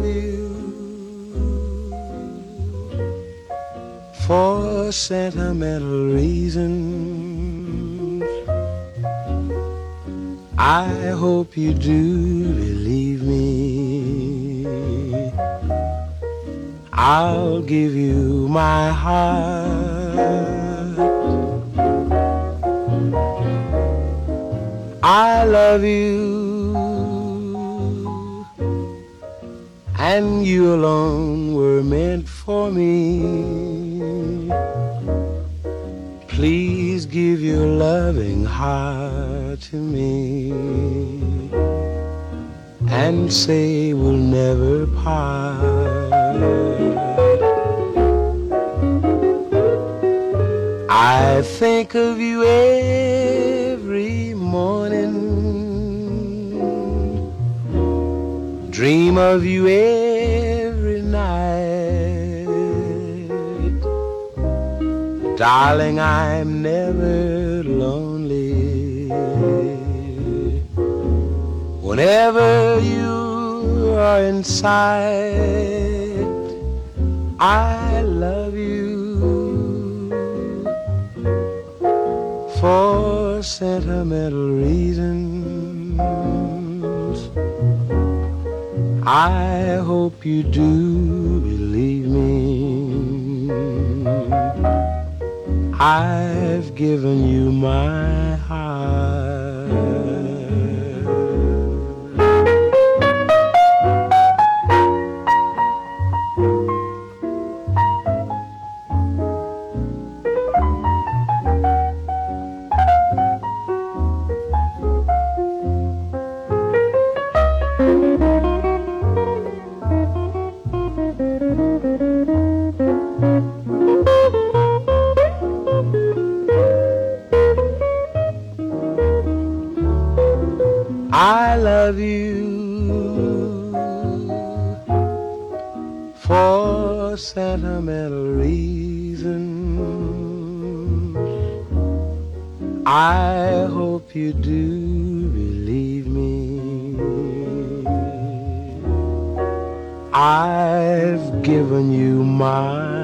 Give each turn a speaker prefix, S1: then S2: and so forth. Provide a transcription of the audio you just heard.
S1: you for sentimental reasons. I hope you do believe me. I'll give you my heart. I love you, and you alone were meant for me. Please give your loving heart to me and say we'll never part. I think of you every morning, dream of you every night. Darling, I'm never lonely whenever you are in sight. I love you for sentimental reasons. I hope you do believe me. I've given you my heart. I love you for sentimental reasons. I hope you do believe me. I've given you my